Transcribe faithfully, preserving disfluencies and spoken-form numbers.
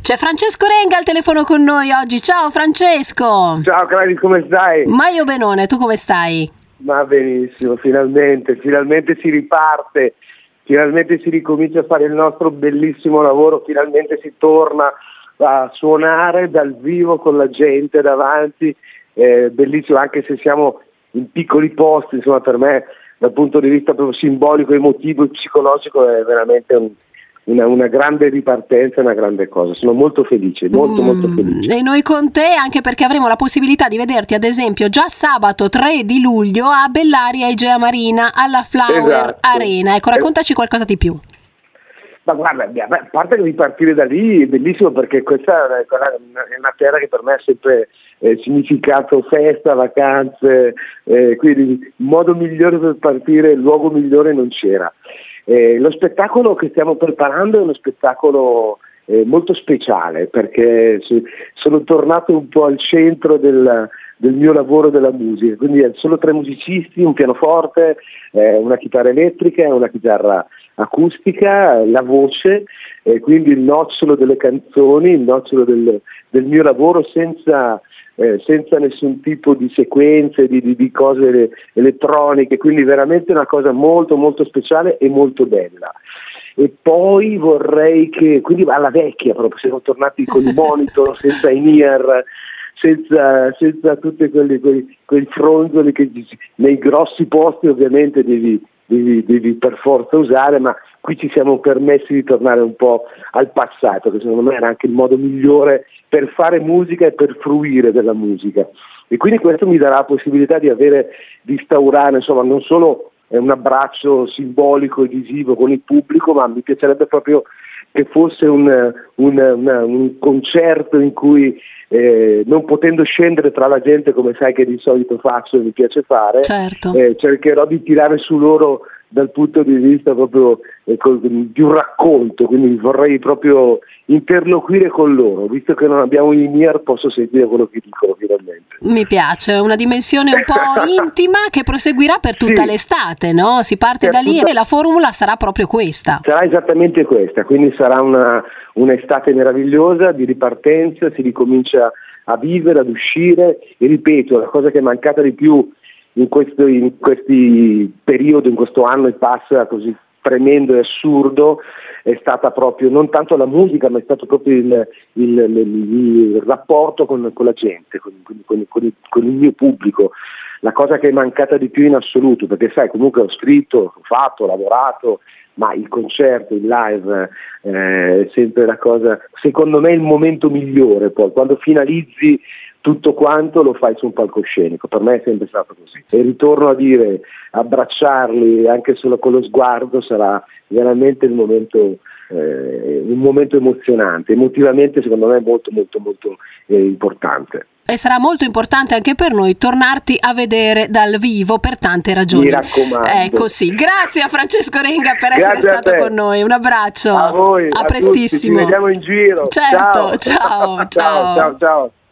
C'è Francesco Renga al telefono con noi oggi. Ciao Francesco. Ciao Clari, come stai? Ma io benone, tu come stai? Ma benissimo, finalmente, finalmente si riparte, finalmente si ricomincia a fare il nostro bellissimo lavoro, finalmente si torna a suonare dal vivo con la gente davanti, eh, bellissimo, anche se siamo in piccoli posti, insomma per me dal punto di vista proprio simbolico, emotivo e psicologico è veramente un Una, una grande ripartenza, una grande cosa. Sono molto felice, molto mm, molto felice. E noi con te, anche perché avremo la possibilità di vederti ad esempio già sabato tre di luglio a Bellaria Egea Marina alla Flower Esatto. Arena. Ecco, raccontaci qualcosa di più. Ma guarda, a parte che ripartire da lì è bellissimo, perché questa è una terra che per me ha sempre eh, significato festa, vacanze, eh, quindi il modo migliore per partire, il luogo migliore non c'era. Eh, lo spettacolo che stiamo preparando è uno spettacolo eh, molto speciale, perché sono tornato un po' al centro del, del mio lavoro della musica, quindi solo tre musicisti, un pianoforte, eh, una chitarra elettrica, una chitarra acustica, la voce, eh, quindi il nocciolo delle canzoni, il nocciolo del, del mio lavoro senza... Eh, senza nessun tipo di sequenze, di, di, di cose elettroniche, quindi veramente una cosa molto molto speciale e molto bella. E poi vorrei che, quindi alla vecchia proprio, siamo tornati con i monitor, senza in-ear, senza, senza tutti quelli, quei, quei fronzoli che nei grossi posti ovviamente devi, devi, devi per forza usare, ma qui ci siamo permessi di tornare un po' al passato, che secondo me era anche il modo migliore per fare musica e per fruire della musica. E quindi questo mi darà la possibilità di avere, di instaurare, insomma, non solo un abbraccio simbolico e visivo con il pubblico, ma mi piacerebbe proprio che fosse un, un, una, un concerto in cui, eh, non potendo scendere tra la gente come sai che di solito faccio e mi piace fare, certo. eh, cercherò di tirare su loro dal punto di vista proprio eh, di un racconto, quindi vorrei proprio interloquire con loro, visto che non abbiamo i in-ear posso sentire quello che dicono finalmente. Mi piace, una dimensione un po' intima che proseguirà per tutta sì. l'estate, no? Si parte per da lì tutta... e la formula sarà proprio questa. Sarà esattamente questa, quindi sarà una, un'estate meravigliosa di ripartenza, si ricomincia a vivere, ad uscire e ripeto, la cosa che è mancata di più in questo in questi periodi, in questo anno e passa così tremendo e assurdo, è stata proprio non tanto la musica, ma è stato proprio il, il, il, il rapporto con, con la gente, con, con, con, il, con il mio pubblico, la cosa che è mancata di più in assoluto, perché sai, comunque ho scritto, ho fatto, ho lavorato, ma il concerto, il live eh, è sempre la cosa, secondo me il momento migliore, poi quando finalizzi tutto quanto lo fai su un palcoscenico, per me è sempre stato così. E ritorno a dire, abbracciarli anche solo con lo sguardo sarà veramente il momento, eh, un momento emozionante, emotivamente secondo me molto molto molto eh, importante. E sarà molto importante anche per noi tornarti a vedere dal vivo per tante ragioni. Mi raccomando. Ecco sì, grazie a Francesco Renga per essere grazie stato con noi, un abbraccio. A voi, a, a prestissimo. Tutti. Ci vediamo in giro. Certo, ciao, ciao. ciao. ciao, ciao. ciao.